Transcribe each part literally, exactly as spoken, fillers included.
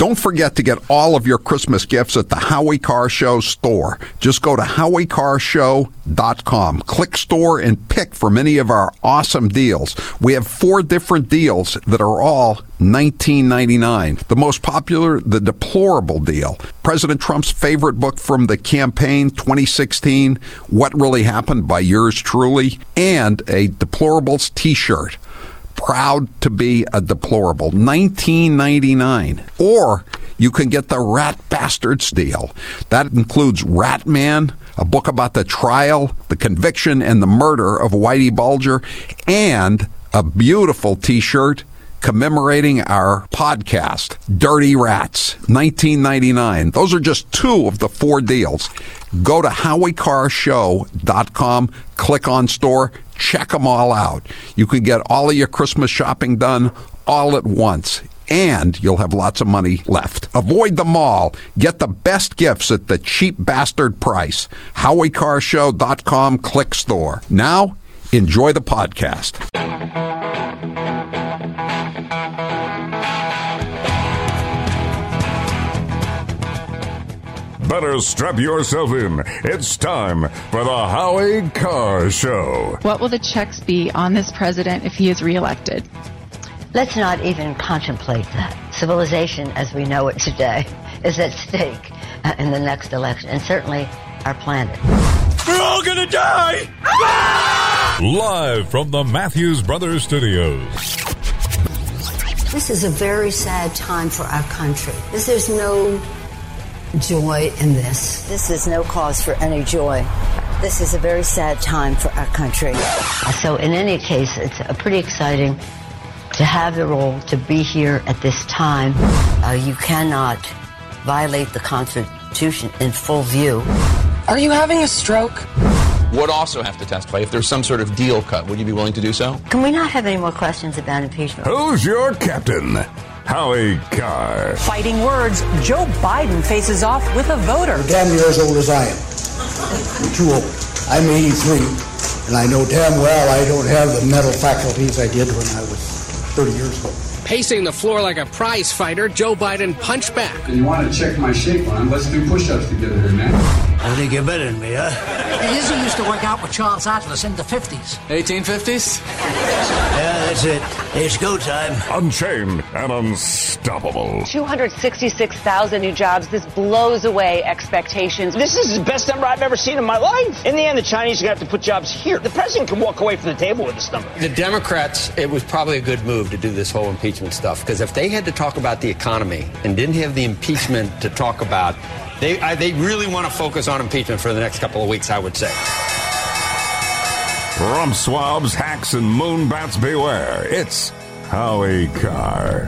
Don't forget to get all of your Christmas gifts at the Howie Carr Show store. Just go to howie carr show dot com. Click store and pick from any of our awesome deals. We have four different deals that are all nineteen ninety-nine. The most popular, the Deplorable deal. President Trump's favorite book from the campaign, twenty sixteen, What Really Happened by yours truly, and a Deplorables t-shirt. Proud to be a deplorable. nineteen ninety-nine. Or you can get the Rat Bastards deal. That includes Rat Man, a book about the trial, the conviction, and the murder of Whitey Bulger, and a beautiful t-shirt commemorating our podcast, Dirty Rats, nineteen ninety-nine. Those are just two of the four deals. Go to howie carr show dot com, click on store, check them all out. You can get all of your Christmas shopping done all at once, and you'll have lots of money left. Avoid the mall. Get the best gifts at the cheap bastard price. howie carr show dot com, click store. Now, enjoy the podcast. Better strap yourself in. It's time for the Howie Carr Show. What will the checks be on this president if he is reelected? Let's not even contemplate that. Civilization, as we know it today, is at stake uh, in the next election, and certainly our planet. We're all gonna die! Live from the Matthews Brothers Studios. This is a very sad time for our country. There's no joy in this. This is no cause for any joy. This is a very sad time for our country. So in any case, it's a pretty exciting to have the role, to be here at this time. Uh, you cannot violate the Constitution in full view. Are you having a stroke? Would also have to testify if there's some sort of deal cut. Would you be willing to do so? Can we not have any more questions about impeachment? Who's your captain? Howie Carr. Fighting words, Joe Biden faces off with a voter. You're damn near as old as I am. You're too old. I'm eighty-three, and I know damn well I don't have the mental faculties I did when I was thirty years ago. Pacing the floor like a prize fighter, Joe Biden punched back. You want to check my shape on? Let's do push-ups together here, man. I think you're better than me, huh? Izzy used to work out with Charles Atlas in the fifties. eighteen fifties? Yeah, that's it. It's go time. Unchained and unstoppable. two hundred sixty-six thousand new jobs. This blows away expectations. This is the best number I've ever seen in my life. In the end, the Chinese are going to have to put jobs here. The president can walk away from the table with this number. The Democrats, it was probably a good move to do this whole impeachment stuff, because if they had to talk about the economy and didn't have the impeachment to talk about, they I, they really want to focus on impeachment for the next couple of weeks, I would say. Rump swabs, hacks, and moonbats beware. It's Howie Carr.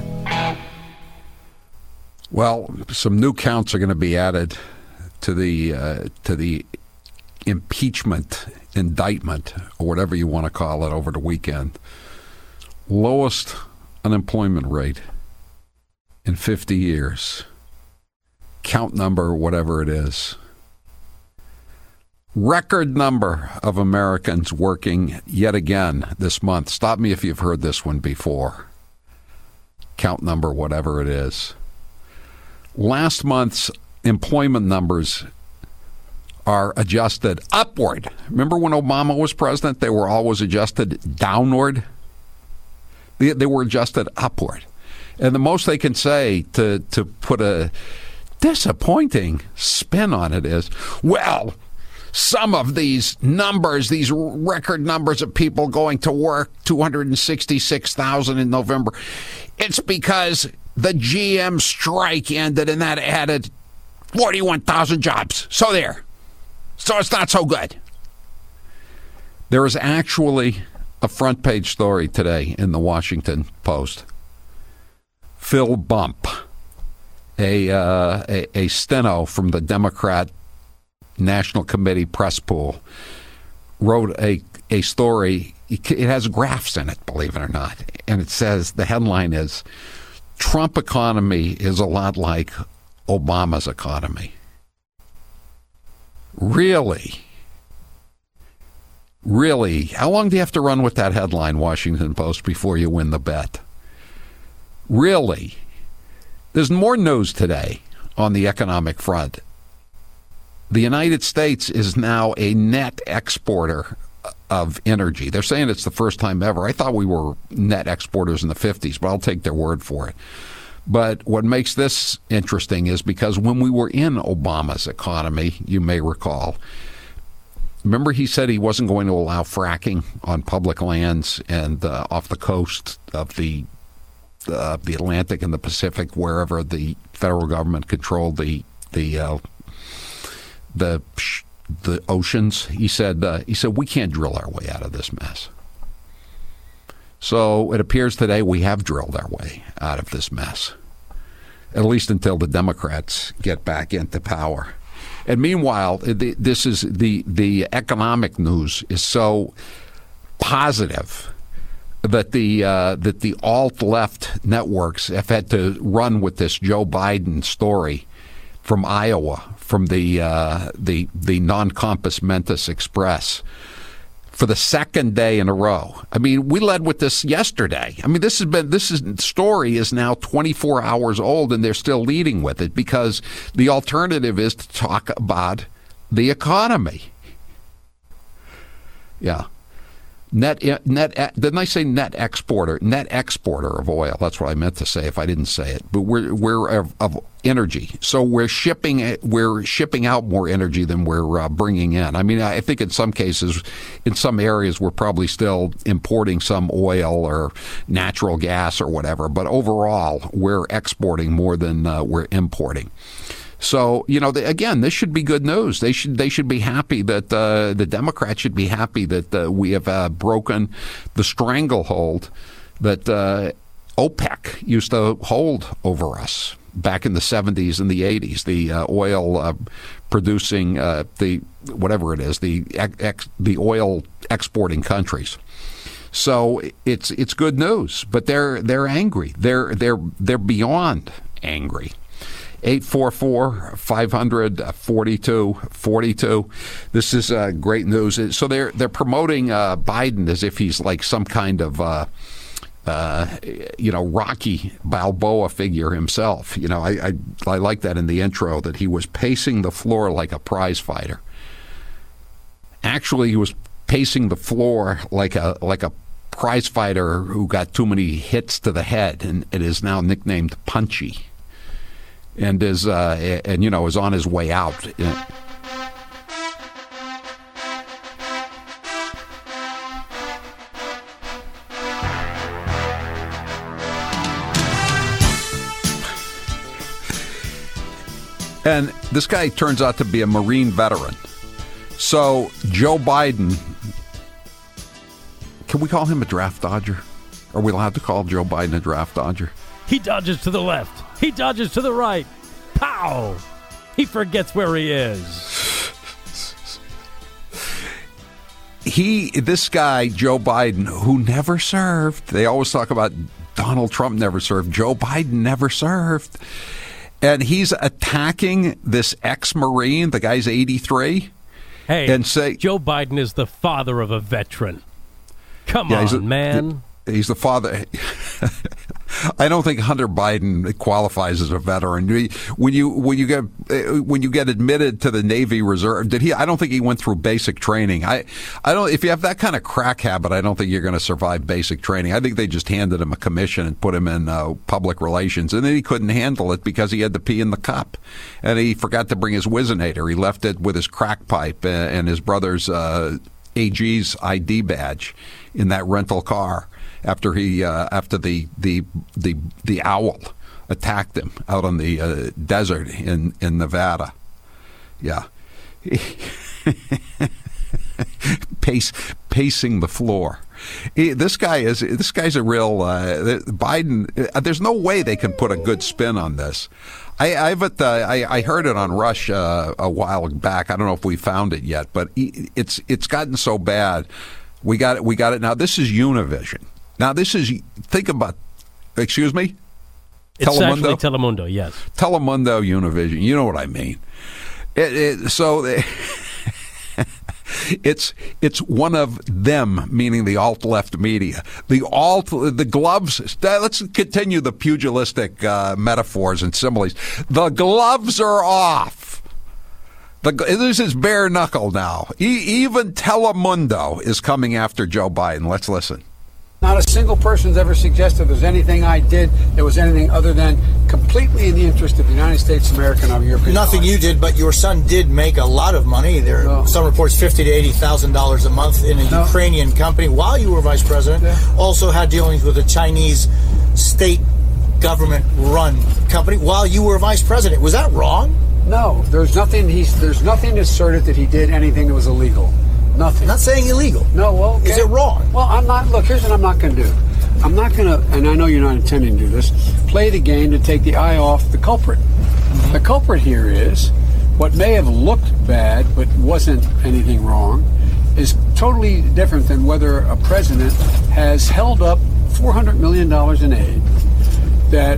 Well, some new counts are going to be added to the uh, to the impeachment indictment, or whatever you want to call it, over the weekend. Lowest unemployment rate in fifty years. Count number, whatever it is. Record number of Americans working yet again this month. Stop me if you've heard this one before. Count number, whatever it is. Last month's employment numbers are adjusted upward. Remember when Obama was president? They were always adjusted downward. They, they were adjusted upward. And the most they can say to, to put a disappointing spin on it is, well, some of these numbers, these record numbers of people going to work, two hundred sixty-six thousand in November, it's because the G M strike ended and that added forty-one thousand jobs. So there. So it's not so good. There is actually a front page story today in the Washington Post. Phil Bump, a, uh, a, a steno from the Democrat National Committee press pool, wrote a, a story. It has graphs in it, believe it or not. And it says, the headline is, Trump economy is a lot like Obama's economy. Really? Really? How long do you have to run with that headline, Washington Post, before you win the bet? Really? There's more news today on the economic front. The United States is now a net exporter of energy. They're saying it's the first time ever. I thought we were net exporters in the fifties, but I'll take their word for it. But what makes this interesting is because when we were in Obama's economy, you may recall, remember he said he wasn't going to allow fracking on public lands and uh, off the coast of the uh, the Atlantic and the Pacific, wherever the federal government controlled the the uh, the the oceans. He said uh, he said we can't drill our way out of this mess. So it appears today we have drilled our way out of this mess, at least until the Democrats get back into power. And meanwhile, the, this is the the economic news is so positive that the uh, that the alt-left networks have had to run with this Joe Biden story from Iowa, from the uh, the the non-compos mentis express, for the second day in a row. I mean, we led with this yesterday. I mean, this has been this is story is now twenty-four hours old, and they're still leading with it because the alternative is to talk about the economy. Yeah. Net, net, didn't I say net exporter? Net exporter of oil. That's what I meant to say if I didn't say it. But we're we're of, of energy, so we're shipping we're shipping out more energy than we're uh, bringing in. I mean, I think in some cases, in some areas, we're probably still importing some oil or natural gas or whatever. But overall, we're exporting more than uh, we're importing. So, you know, the, again, this should be good news. They should they should be happy that uh, the Democrats should be happy that uh, we have uh, broken the stranglehold that uh, OPEC used to hold over us back in the seventies and the eighties. The uh, oil uh, producing uh, the whatever it is, the ex, the oil exporting countries. So it's it's good news, but they're they're angry. They're they're they're beyond angry. eight four four, five hundred, forty-two forty-two. This is uh, great news. So they're they're promoting uh, Biden as if he's like some kind of uh, uh, you know Rocky Balboa figure himself. You know, I, I I like that in the intro that he was pacing the floor like a prize fighter. Actually, he was pacing the floor like a like a prize fighter who got too many hits to the head, and it is now nicknamed Punchy. And is uh, and you know is on his way out. And this guy turns out to be a Marine veteran. So Joe Biden, can we call him a draft dodger? Are we allowed to call Joe Biden a draft dodger? He dodges to the left. He dodges to the right. Pow! He forgets where he is. He, this guy, Joe Biden, who never served. They always talk about Donald Trump never served. Joe Biden never served. And he's attacking this ex-Marine. The guy's eighty-three. Hey, and say, Joe Biden is the father of a veteran. Come yeah, on, a, man. He's the father. I don't think Hunter Biden qualifies as a veteran. When you when you get when you get admitted to the Navy Reserve, did he? I don't think he went through basic training. I I don't. If you have that kind of crack habit, I don't think you're going to survive basic training. I think they just handed him a commission and put him in uh, public relations, and then he couldn't handle it because he had to pee in the cup, and he forgot to bring his Whizzinator. He left it with his crack pipe and his brother's uh, A G's I D badge in that rental car. After he, uh, after the, the the the owl attacked him out on the uh, desert in, in Nevada, yeah, Pace, pacing the floor. He, this guy is this guy's a real uh, Biden. Uh, there's no way they can put a good spin on this. I I've at the, I, I heard it on Rush uh, a while back. I don't know if we found it yet, but it's it's gotten so bad. We got it. We got it now. This is Univision. Now, this is, think about, excuse me? It's Telemundo? Actually Telemundo, yes. Telemundo, Univision, you know what I mean. It, it, so, It's it's one of them, meaning the alt-left media. The alt, the gloves, let's continue the pugilistic uh, metaphors and similes. The gloves are off. The, this is bare knuckle now. E- even Telemundo is coming after Joe Biden. Let's listen. Not a single person's ever suggested there's anything I did that was anything other than completely in the interest of the United States of America and of European. Nothing life. You did, but your son did make a lot of money. There are no. some reports fifty to eighty thousand dollars a month in a no. Ukrainian company while you were vice president. Yeah. Also had dealings with a Chinese state government-run company while you were vice president. Was that wrong? No, there's nothing. He's there's nothing asserted that he did anything that was illegal. Nothing. I'm not saying illegal. No, well, okay. Is it wrong? Well, I'm not. Look, here's what I'm not going to do. I'm not going to, and I know you're not intending to do this, play the game to take the eye off the culprit. Mm-hmm. The culprit here is what may have looked bad but wasn't anything wrong is totally different than whether a president has held up four hundred million dollars in aid that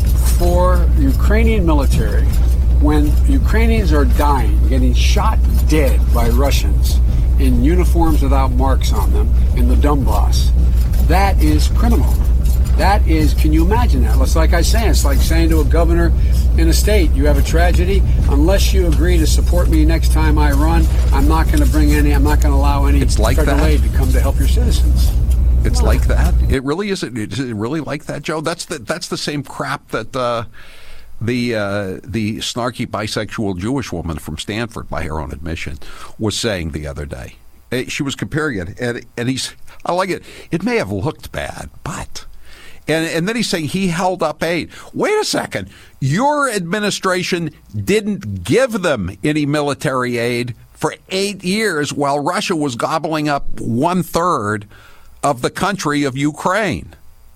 for the Ukrainian military, when Ukrainians are dying, getting shot dead by Russians in uniforms without marks on them in the Donbass, that is criminal. That is, can you imagine that? It's like I say, it's like saying to a governor in a state, you have a tragedy, unless you agree to support me next time I run, I'm not going to bring any, I'm not going to allow any it's like federal that. aid to come to help your citizens. It's no. like that? It really is. Is it really like that, Joe? That's the, that's the same crap that uh, the uh, the snarky bisexual Jewish woman from Stanford, by her own admission, was saying the other day. She was comparing it, and, and he's, I like it, it may have looked bad, but, and, and then he's saying he held up aid. Wait a second, your administration didn't give them any military aid for eight years while Russia was gobbling up one-third of the country of Ukraine.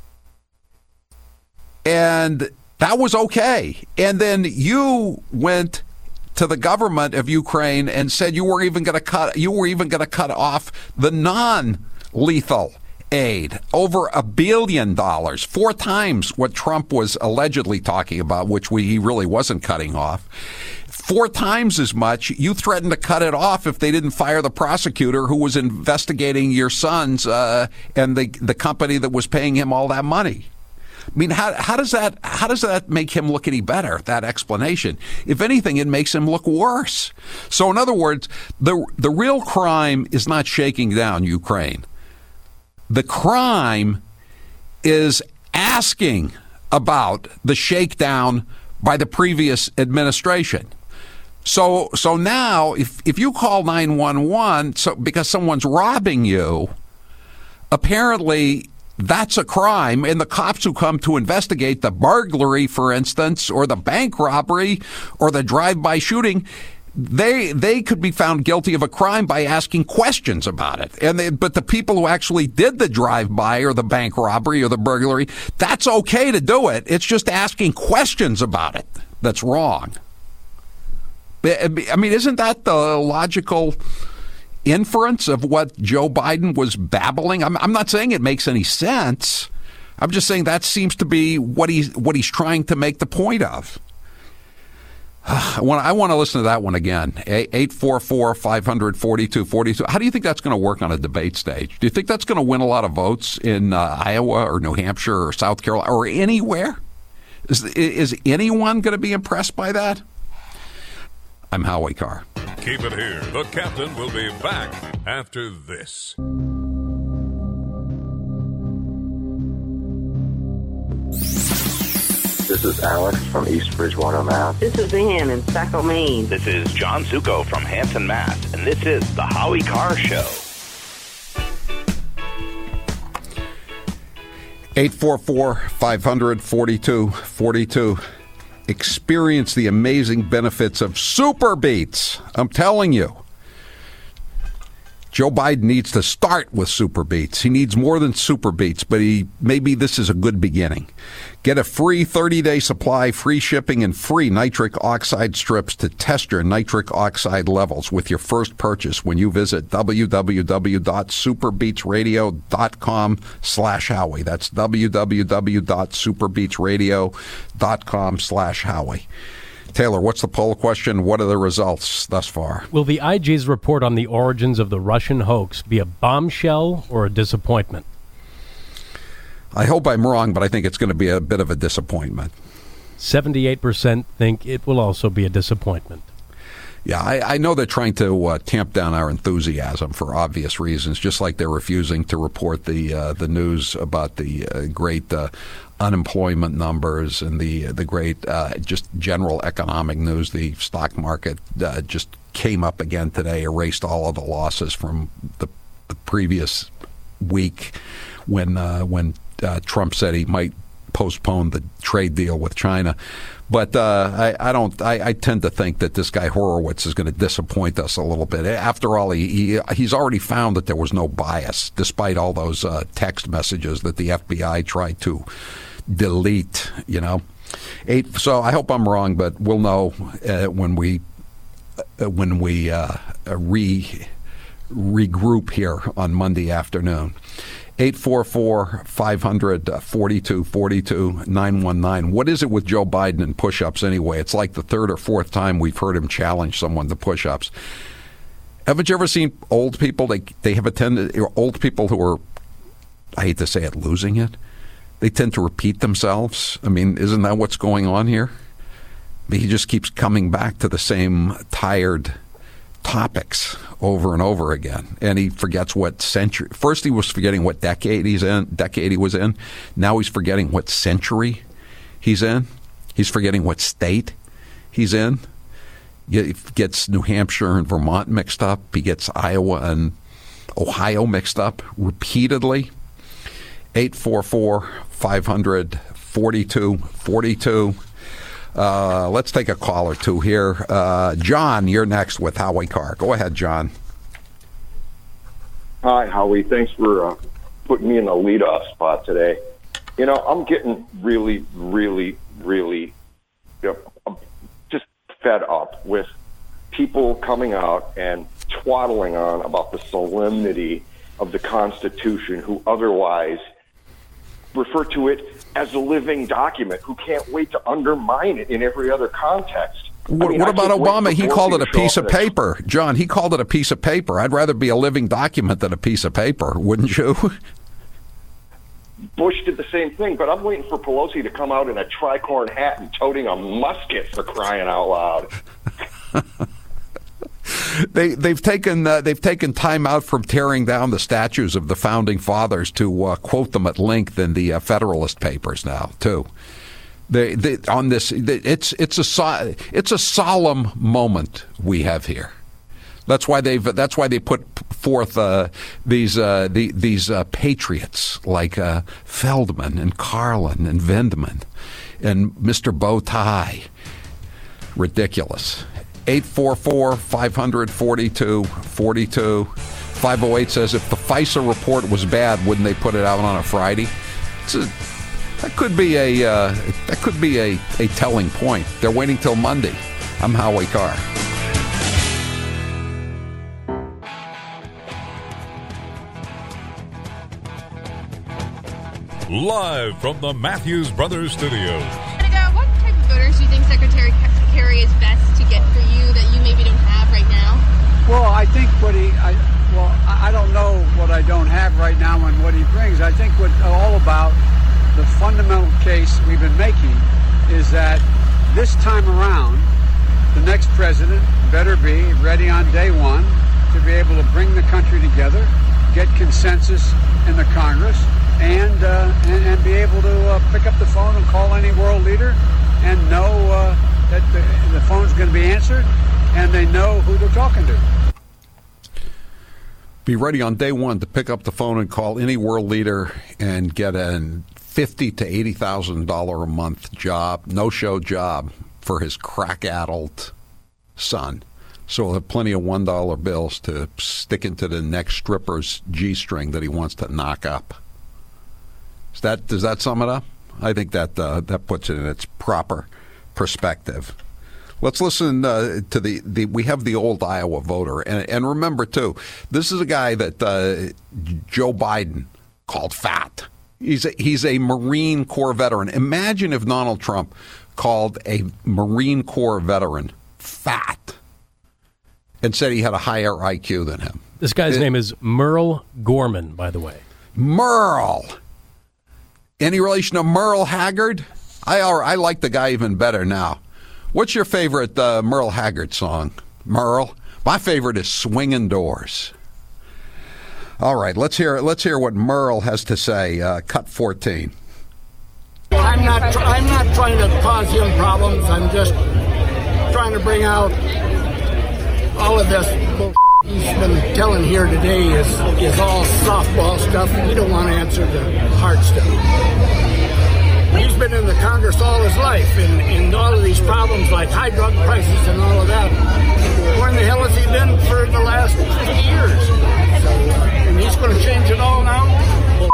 And that was okay. And then you went to the government of Ukraine and said you were even going to cut you were even going to cut off the non-lethal aid, over a billion dollars, four times what Trump was allegedly talking about, which we, he really wasn't cutting off. Four times as much. You threatened to cut it off if they didn't fire the prosecutor who was investigating your sons uh, and the the company that was paying him all that money. I mean, how how does that how does that make him look any better, that explanation? If anything, it makes him look worse. So, in other words, the the real crime is not shaking down Ukraine. The crime is asking about the shakedown by the previous administration. So so now, if if you call nine one one so because someone's robbing you, apparently that's a crime, and the cops who come to investigate the burglary, for instance, or the bank robbery, or the drive-by shooting, they they could be found guilty of a crime by asking questions about it. And they, but the people who actually did the drive-by or the bank robbery or the burglary, that's okay to do it. It's just asking questions about it that's wrong. I mean, isn't that the logical inference of what Joe Biden was babbling? I'm, I'm not saying it makes any sense. I'm just saying that seems to be what he's what he's trying to make the point of. I want I want to listen to that one again. eight four four, five hundred, forty-two forty-two. How do you think that's going to work on a debate stage? Do you think that's going to win a lot of votes in uh, Iowa or New Hampshire or South Carolina or anywhere? Is is anyone going to be impressed by that? I'm Howie Carr. Keep it here. The captain will be back after this. This is Alex from East Bridgewater, Mass. This is Ann in Saco, Maine. This is John Zuko from Hanson, Mass. And this is The Howie Carr Show. eight four four, five hundred, forty-two forty-two. Experience the amazing benefits of Super Beets. I'm telling you. Joe Biden needs to start with Super Beets. He needs more than Super Beets, but he maybe this is a good beginning. Get a free thirty-day supply, free shipping, and free nitric oxide strips to test your nitric oxide levels with your first purchase when you visit w w w dot super beets radio dot com slash Howie. That's w w w dot super beets radio dot com slash Howie. Taylor, what's the poll question? What are the results thus far? Will the I G's report on the origins of the Russian hoax be a bombshell or a disappointment? I hope I'm wrong, but I think it's going to be a bit of a disappointment. seventy-eight percent think it will also be a disappointment. Yeah, I, I know they're trying to uh, tamp down our enthusiasm for obvious reasons, just like they're refusing to report the uh, the news about the uh, great uh, unemployment numbers and the the great uh, just general economic news. The stock market uh, just came up again today, erased all of the losses from the, the previous week when uh, when uh, Trump said he might postpone the trade deal with China. But uh, I, I don't. I, I tend to think that this guy Horowitz is going to disappoint us a little bit. After all, he, he he's already found that there was no bias, despite all those uh, text messages that the F B I tried to delete. You know, eight. So I hope I'm wrong, but we'll know uh, when we uh, when we uh, re regroup here on Monday afternoon. eight four four, five hundred, forty-two forty-two, nine one nine. What is it with Joe Biden and push-ups anyway? It's like the third or fourth time we've heard him challenge someone to push-ups. Haven't you ever seen old people? They they have a tendency, old people who are, I hate to say it, losing it. They tend to repeat themselves. I mean, isn't that what's going on here? I mean, he just keeps coming back to the same tired topics over and over again, and he forgets what century. First, he was forgetting what decade he's in. Decade he was in. Now he's forgetting what century he's in. He's forgetting what state he's in. He gets New Hampshire and Vermont mixed up. He gets Iowa and Ohio mixed up repeatedly. eight four four, five hundred, forty-two forty-two. Uh, let's take a call or two here. Uh, John, you're next with Howie Carr. Go ahead, John. Hi, Howie. Thanks for uh, putting me in the leadoff spot today. You know, I'm getting really, really, really you know, I'm just fed up with people coming out and twaddling on about the solemnity of the Constitution who otherwise refer to it as a living document, who can't wait to undermine it in every other context. What, I mean, what about Obama? He called it a piece of paper. John, he called it a piece of paper. I'd rather be a living document than a piece of paper, wouldn't you? Bush did the same thing, but I'm waiting for Pelosi to come out in a tricorn hat and toting a musket, for crying out loud. They they've taken uh, they've taken time out from tearing down the statues of the founding fathers to uh, quote them at length in the uh, Federalist Papers now too. They, they on this they, it's it's a so, it's a solemn moment we have here. That's why they've that's why they put forth uh, these uh, the, these uh, patriots like uh, Feldman and Carlin and Vindman and Mister Bowtie. Ridiculous. eight four four, five hundred, forty-two forty-two. five oh eight says if the FISA report was bad, wouldn't they put it out on a Friday? It's a, that could be a uh, that could be a, a telling point. They're waiting till Monday. I'm Howie Carr. Live from the Matthews Brothers Studios. What type of voters do you think Secretary Kerry is best to get for you that you maybe don't have right now? Well, I think what he, I, well, I don't know what I don't have right now and what he brings. I think what all about the fundamental case we've been making is that this time around, the next president better be ready on day one to be able to bring the country together, get consensus in the Congress, and uh, and, and be able to uh, pick up the phone and call any world leader and know uh, that the, the phone's going to be answered and they know who they're talking to. Be ready on day one to pick up the phone and call any world leader and get a fifty to eighty thousand dollar a month job, no show job for his crack-addled son. So he'll have plenty of one dollar bills to stick into the next stripper's G-string that he wants to knock up. Is that does that sum it up? I think that uh, that puts it in its proper perspective. Let's listen uh, to the, the we have the old Iowa voter. And, and remember, too, this is a guy that uh, Joe Biden called fat. He's a, he's a Marine Corps veteran. Imagine if Donald Trump called a Marine Corps veteran fat and said he had a higher I Q than him. This guy's it, name is Merle Gorman, by the way. Merle. Any relation to Merle Haggard? I I like the guy even better now. What's your favorite uh, Merle Haggard song? Merle? My favorite is Swingin' Doors. All right, let's hear let's hear what Merle has to say. Uh, cut fourteen. I'm not I'm not trying to cause him problems. I'm just trying to bring out all of this bullshit he's been telling here today is is all softball stuff. We don't want to answer the hard stuff. He's been in the Congress all his life, and, and all of these problems like high drug prices and all of that. Where in the hell has he been for the last fifty years? So, uh, and he's going to change it all now? Well,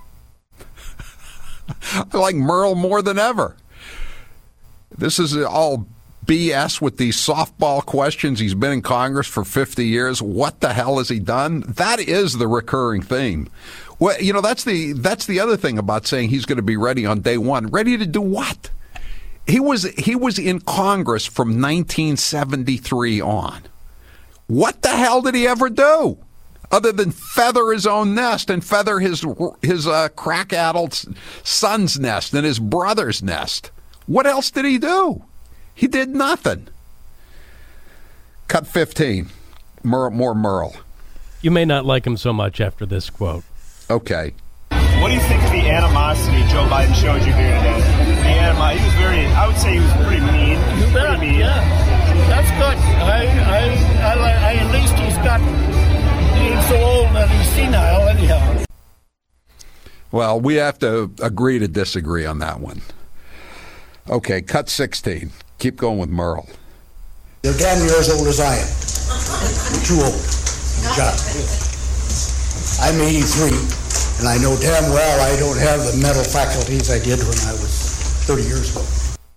I like Merle more than ever. This is all B S with these softball questions. He's been in Congress for fifty years. What the hell has he done? That is the recurring theme. Well, you know, that's the that's the other thing about saying he's going to be ready on day one. Ready to do what? He was he was in Congress from nineteen seventy-three on. What the hell did he ever do? Other than feather his own nest and feather his his uh, crack-addled son's nest and his brother's nest. What else did he do? He did nothing. Cut fifteen. Mer- more Merle. You may not like him so much after this quote. Okay. What do you think of the animosity Joe Biden showed you here today? The animosity. He was very, I would say he was pretty mean. You bet. Pretty mean. Yeah. That's good. I, I, I, I, at least he's got, he ain't so old that he's senile anyhow. Well, we have to agree to disagree on that one. Okay, cut sixteen. Keep going with Merle. You're damn near as old as I am. You're too old. John. I'm eighty-three, and I know damn well I don't have the mental faculties I did when I was thirty years ago.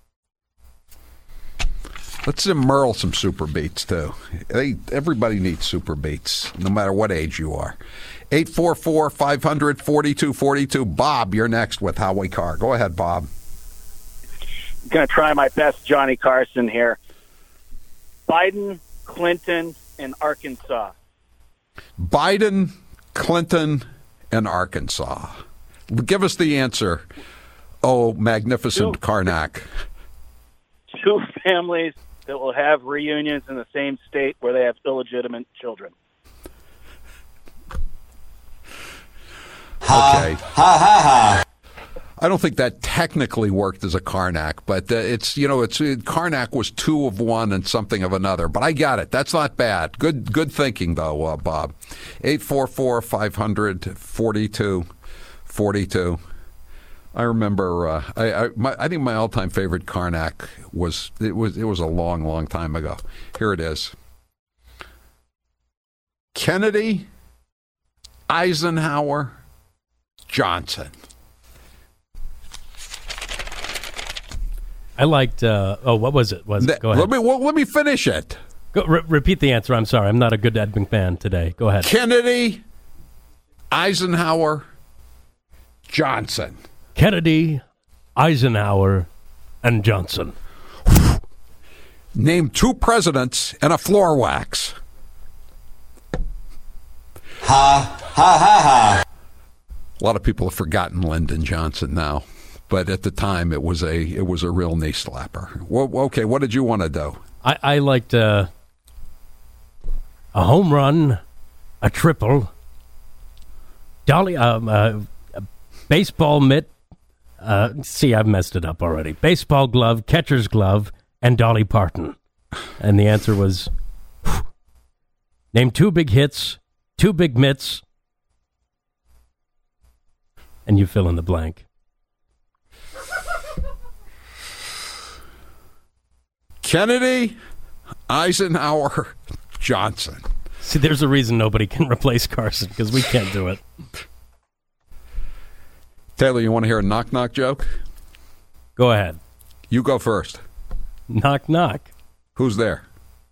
Let's give Merle some super beats, too. They, everybody needs super beats, no matter what age you are. eight four four, five hundred, forty-two forty-two. Bob, you're next with Howie Carr. Go ahead, Bob. I'm going to try my best, Johnny Carson here. Biden, Clinton, and Arkansas. Biden, Clinton, and Arkansas. Give us the answer. Oh, magnificent two, Karnak. Two families that will have reunions in the same state where they have illegitimate children. Ha, okay. Ha, ha, ha. I don't think that technically worked as a Karnak, but uh, it's, you know, it's uh, Karnak was two of one and something of another. But I got it. That's not bad. Good good thinking, though, uh, Bob. eight four four, five hundred, forty-two forty-two. I remember, uh, I I, my, I think my all-time favorite Karnak was, it was, it was a long, long time ago. Here it is. Kennedy, Eisenhower, Johnson. I liked, uh, oh, what was it? Was it? Go ahead. Let me, well, let me finish it. Go, re- repeat the answer. I'm sorry. I'm not a good Ed McMahon today. Go ahead. Kennedy, Eisenhower, Johnson. Kennedy, Eisenhower, and Johnson. Name two presidents and a floor wax. Ha, ha, ha, ha. A lot of people have forgotten Lyndon Johnson now. But at the time, it was a it was a real knee slapper. Well, okay, what did you want to do? I, I liked uh, a home run, a triple, dolly, um, uh, a baseball mitt. Uh, see, I've messed it up already. Baseball glove, catcher's glove, and Dolly Parton. And the answer was, whew, name two big hits, two big mitts, and you fill in the blank. Kennedy, Eisenhower, Johnson. See, there's a reason nobody can replace Carson, because we can't do it. Taylor, you want to hear a knock-knock joke? Go ahead. You go first. Knock, knock. Who's there?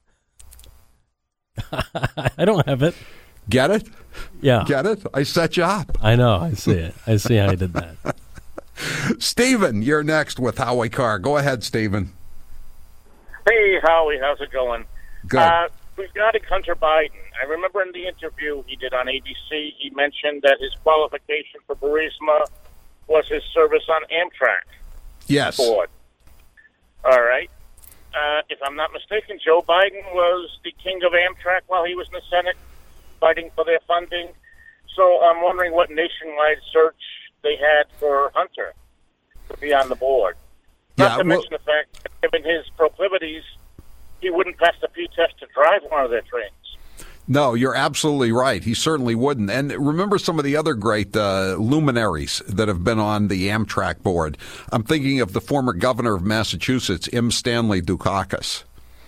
I don't have it. Get it? Yeah. Get it? I set you up. I know. I see it. I see how I did that. Stephen, you're next with Howie Carr. Go ahead, Stephen. Hey, Howie, how's it going? Good. Uh, regarding Hunter Biden, I remember in the interview he did on A B C, he mentioned that his qualification for Burisma was his service on Amtrak Yes. board. All right. Uh, if I'm not mistaken, Joe Biden was the king of Amtrak while he was in the Senate, fighting for their funding. So I'm wondering what nationwide search they had for Hunter to be on the board. Not Yeah, to well- mention the fact that given his proclivities, he wouldn't pass the P test to drive one of their trains. No, you're absolutely right. He certainly wouldn't. And remember some of the other great uh, luminaries that have been on the Amtrak board. I'm thinking of the former governor of Massachusetts, M. Stanley Dukakis.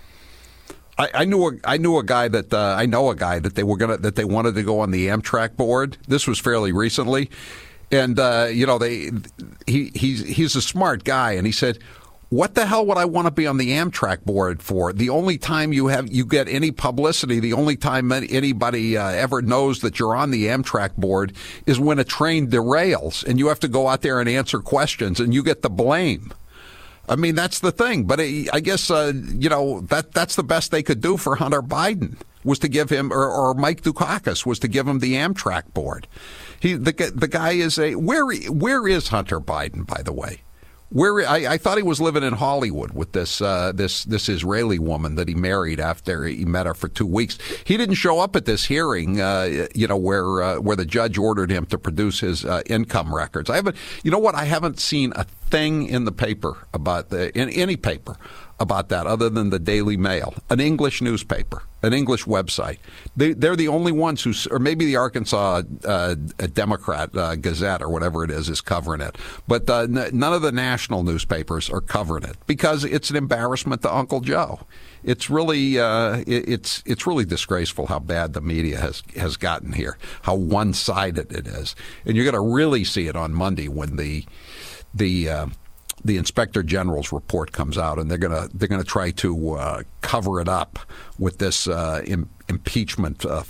I, I knew a, I knew a guy that uh, I know a guy that they were gonna that they wanted to go on the Amtrak board. This was fairly recently, and uh, you know they he he's he's a smart guy, and he said, what the hell would I want to be on the Amtrak board for? The only time you have you get any publicity, the only time anybody uh, ever knows that you're on the Amtrak board is when a train derails and you have to go out there and answer questions and you get the blame. I mean, that's the thing. But it, I guess, uh, you know, that that's the best they could do for Hunter Biden was to give him, or, or Mike Dukakis was to give him the Amtrak board. He the the guy is a where where is Hunter Biden, by the way? Where I, I thought he was living in Hollywood with this uh, this this Israeli woman that he married after he met her for two weeks. He didn't show up at this hearing, uh, you know, where uh, where the judge ordered him to produce his uh, income records. I haven't, you know what? I haven't seen a thing in the paper about the in any paper about that other than the Daily Mail, an English newspaper, an English website. They, they're the only ones who, or maybe the Arkansas uh, Democrat uh, Gazette or whatever it is, is covering it. But uh, n- none of the national newspapers are covering it because it's an embarrassment to Uncle Joe. It's really, uh, it, it's it's really disgraceful how bad the media has has gotten here, how one-sided it is, and you're going to really see it on Monday when the the uh, the Inspector General's report comes out, and they're gonna they're gonna try to uh, cover it up with this uh, im- impeachment uh,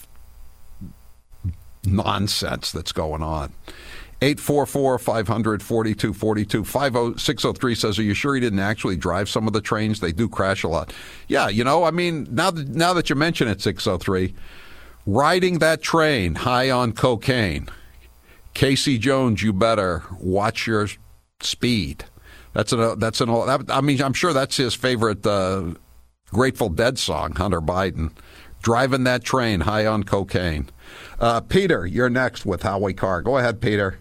nonsense that's going on. eight four four, five hundred, forty-two forty-two. five oh six oh three says, are you sure he didn't actually drive some of the trains? They do crash a lot. Yeah, you know, I mean, now that, now that you mention it, six oh three, riding that train high on cocaine, Casey Jones, you better watch your speed. That's an, that's an, I mean, I'm sure that's his favorite uh, Grateful Dead song, Hunter Biden. Driving that train high on cocaine. Uh, Peter, you're next with Howie Carr. Go ahead, Peter.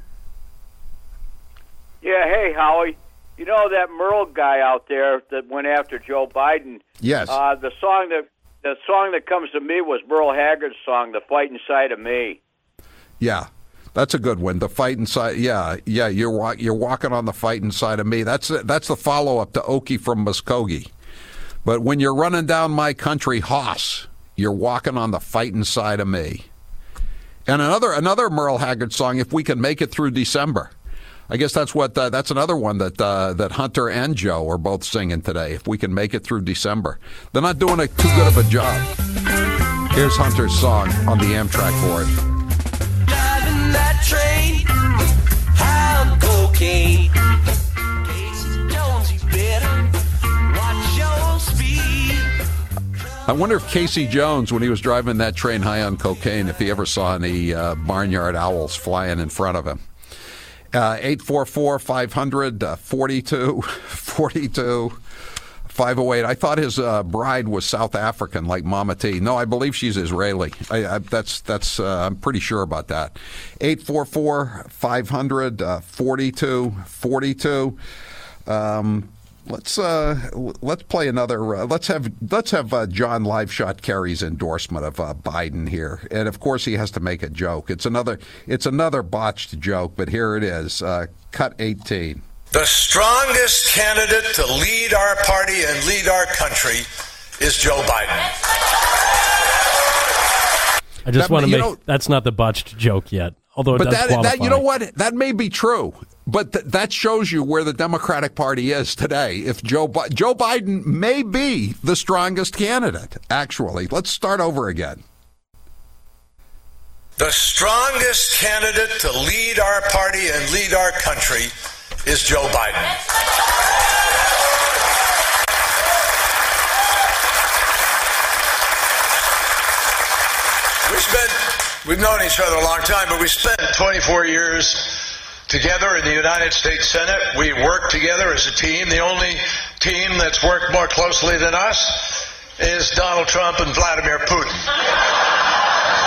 Yeah, hey, Howie. You know that Merle guy out there that went after Joe Biden? Yes. Uh, the song that the song that comes to me was Merle Haggard's song, "The Fight Inside of Me." Yeah. That's a good one. The fight inside, yeah, yeah. You're wa- you're walking on the fight inside of me. That's that's the follow up to Okie from Muskogee. But when you're running down my country hoss, you're walking on the fight inside of me. And another another Merle Haggard song, "If We Can Make It Through December." I guess that's what uh, that's another one that uh, that Hunter and Joe are both singing today. If we can make it through December, they're not doing a too good of a job. Here's Hunter's song on the Amtrak board. That train, high on cocaine. Casey Jones, you better watch your speed. I wonder if Casey Jones, when he was driving that train high on cocaine, if he ever saw any uh, barnyard owls flying in front of him. Uh, eight four four, five hundred, forty-two forty-two. five oh eight. I thought his uh, bride was South African, like Mama T. No, I believe she's Israeli. I, I, that's that's. Uh, I'm pretty sure about that. eight four four, five hundred, forty-two forty-two. Um, let's uh, let's play another. Uh, let's have let's have uh, John Liveshot Kerry's endorsement of uh, Biden here, and of course he has to make a joke. It's another it's another botched joke, but here it is. Uh, cut eighteen. The strongest candidate to lead our party and lead our country is Joe Biden. I just That- want to you make know- that's not the botched joke yet, although it But does that, qualify. that, you know what? That may be true, but th- that shows you where the Democratic Party is today. If Joe Bi- Joe Biden may be the strongest candidate, actually. Let's start over again. The strongest candidate to lead our party and lead our country is Joe Biden. We spent, we've known each other a long time, but we spent twenty-four years together in the United States Senate. We worked together as a team. The only team that's worked more closely than us is Donald Trump and Vladimir Putin.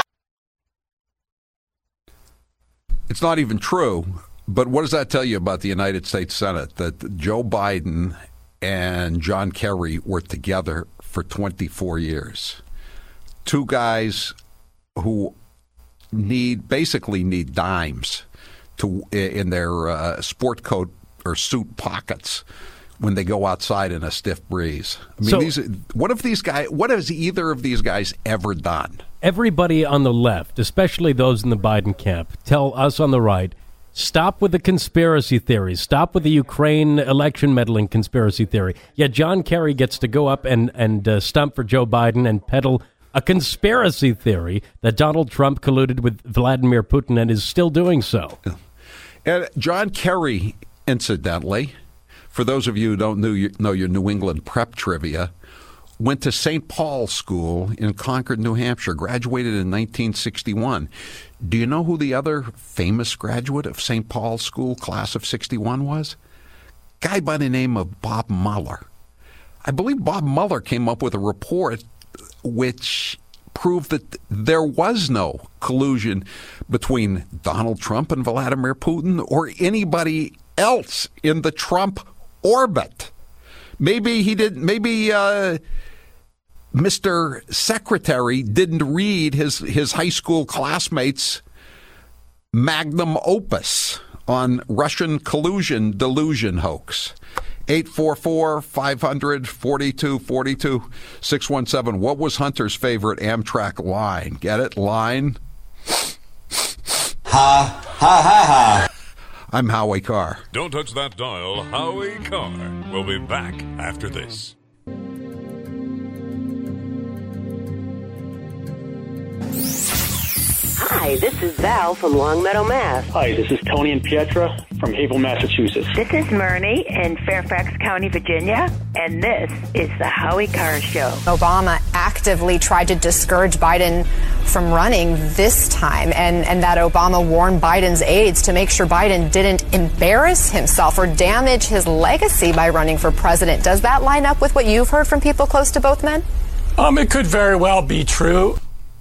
It's not even true, but what does that tell you about the United States Senate? That Joe Biden and John Kerry were together for twenty-four years. Two guys who need, basically need dimes to in their uh, sport coat or suit pockets when they go outside in a stiff breeze. I mean, So- these, what have these guys? What has either of these guys ever done? Everybody on the left, especially those in the Biden camp, tell us on the right, stop with the conspiracy theories. Stop with the Ukraine election meddling conspiracy theory. Yet John Kerry gets to go up and, and uh, stump for Joe Biden and peddle a conspiracy theory that Donald Trump colluded with Vladimir Putin and is still doing so. And John Kerry, incidentally, for those of you who don't know your, know your New England prep trivia, went to Saint Paul's School in Concord, New Hampshire, graduated in nineteen sixty-one. Do you know who the other famous graduate of Saint Paul's School, class of sixty-one, was? Guy by the name of Bob Mueller. I believe Bob Mueller came up with a report which proved that there was no collusion between Donald Trump and Vladimir Putin or anybody else in the Trump orbit. Maybe he didn't, maybe uh, Mister Secretary didn't read his, his high school classmates' magnum opus on Russian collusion delusion hoax. eight four four, five hundred, forty-two forty-two, six one seven. What was Hunter's favorite Amtrak line? Get it? Line? Ha, ha, ha, ha. I'm Howie Carr. Don't touch that dial. Howie Carr will be back after this. Hi, this is Val from Longmeadow, Mass. Hi, this is Tony and Pietra from Haverhill, Massachusetts. This is Myrnie in Fairfax County, Virginia, and this is the Howie Carr Show. Obama actively tried to discourage Biden from running this time, and, and that Obama warned Biden's aides to make sure Biden didn't embarrass himself or damage his legacy by running for president. Does that line up with what you've heard from people close to both men? Um, it could very well be true.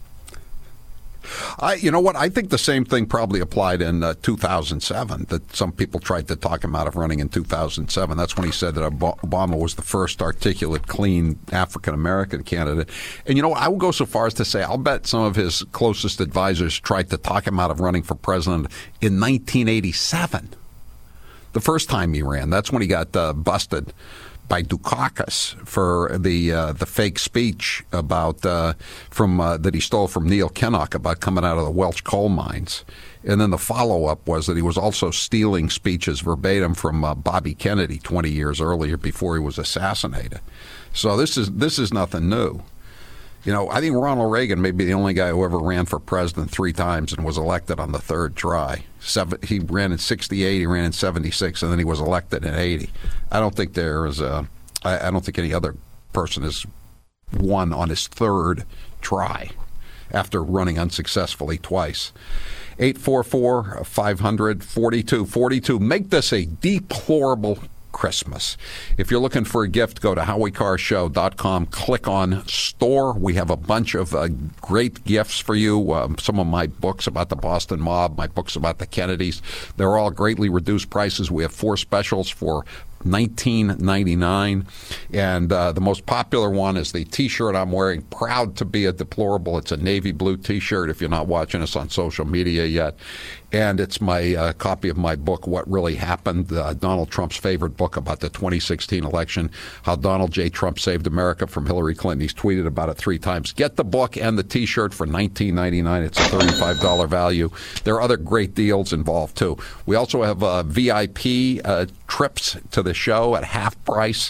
I, you know what? I think the same thing probably applied in uh, two thousand seven, that some people tried to talk him out of running in two thousand seven. That's when he said that Obama was the first articulate, clean African-American candidate. And, you know, I will go so far as to say I'll bet some of his closest advisors tried to talk him out of running for president in nineteen eighty-seven, the first time he ran. That's when he got uh, busted by Dukakis for the uh, the fake speech about uh, from uh, that he stole from Neil Kinnock about coming out of the Welch coal mines, and then the follow up was that he was also stealing speeches verbatim from uh, Bobby Kennedy twenty years earlier before he was assassinated. So this is this is nothing new. You know, I think Ronald Reagan may be the only guy who ever ran for president three times and was elected on the third try. Seven, he ran in sixty-eight, he ran in seventy-six, and then he was elected in eighty. I don't think there is a, I, I don't think any other person has won on his third try after running unsuccessfully twice. eight four four, five hundred, forty-two forty-two. Make this a deplorable Christmas. If you're looking for a gift, go to howie carr show dot com, click on store. We have a bunch of uh, great gifts for you. Um, some of my books about the Boston mob, my books about the Kennedys. They're all greatly reduced prices. We have four specials for nineteen ninety-nine, and uh, the most popular one is the T-shirt I'm wearing. Proud to be a deplorable. It's a navy blue T-shirt. If you're not watching us on social media yet, and it's my uh, copy of my book, What Really Happened, uh, Donald Trump's favorite book about the twenty sixteen election, how Donald J. Trump saved America from Hillary Clinton. He's tweeted about it three times. Get the book and the T-shirt for nineteen ninety-nine. It's a thirty-five dollars value. There are other great deals involved too. We also have uh, V I P uh, trips to the show at half price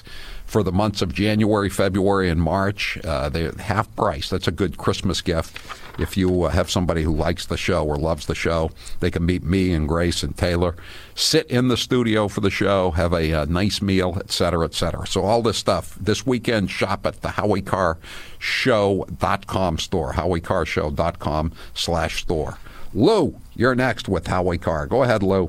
for the months of January, February, and March. Uh, they're half price. That's a good Christmas gift. If you uh, have somebody who likes the show or loves the show, they can meet me and Grace and Taylor, sit in the studio for the show, have a, uh nice meal, et cetera, et cetera. So all this stuff. This weekend, shop at the Howie Car Show dot com store, Howie Car Show dot com slash store. Lou, you're next with Howie Carr. Go ahead, Lou.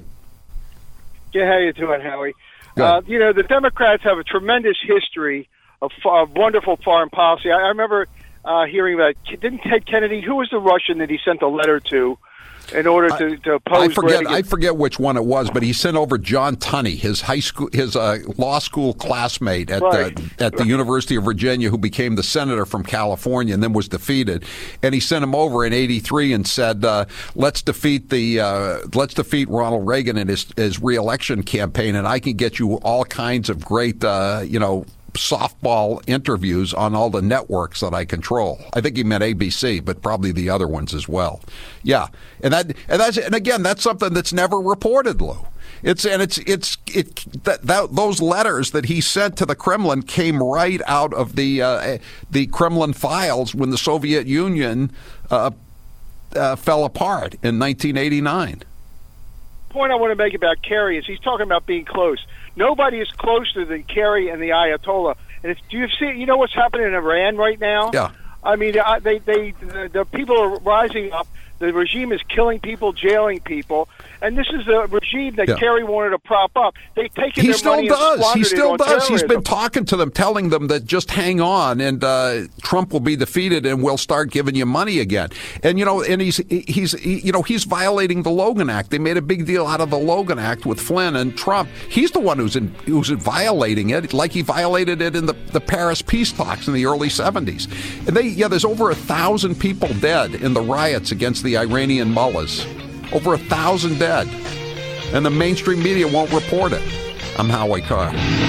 Yeah, how you doing, Howie? Uh, you know, the Democrats have a tremendous history of, of wonderful foreign policy. I, I remember uh, hearing about, didn't Ted Kennedy, who was the Russian that he sent a letter to in order to, to oppose I forget. Reagan? I forget which one it was, but he sent over John Tunney, his high school, his uh, law school classmate at Right. the at the University of Virginia, who became the senator from California and then was defeated. And he sent him over in eighty-three and said, uh, "Let's defeat the uh, let's defeat Ronald Reagan in his his reelection campaign, and I can get you all kinds of great, uh, you know." softball interviews on all the networks that I control." I think he meant A B C, but probably the other ones as well. Yeah, and that and that's and again, that's something that's never reported, Lou. It's and it's it's it that, that those letters that he sent to the Kremlin came right out of the uh, the Kremlin files when the Soviet Union uh, uh, fell apart in nineteen eighty-nine. The point I want to make about Kerry is he's talking about being close. Nobody is closer than Kerry and the Ayatollah. And if, do you see? You know what's happening in Iran right now? Yeah. I mean, they, they, the, the people are rising up. The regime is killing people, jailing people, and this is a regime that Yeah. Kerry wanted to prop up. They've taken He their still money and does. He squandered it still on does. He's terrorism. been talking to them, telling them that just hang on, and uh, Trump will be defeated, and we'll start giving you money again. And you know, and he's he's he, you know he's violating the Logan Act. They made a big deal out of the Logan Act with Flynn and Trump. He's the one who's in, who's violating it, like he violated it in the the Paris peace talks in the early seventies. And they yeah, there's over a thousand people dead in the riots against the Iranian mullahs. Over a thousand dead. And the mainstream media won't report it. I'm Howie Carr.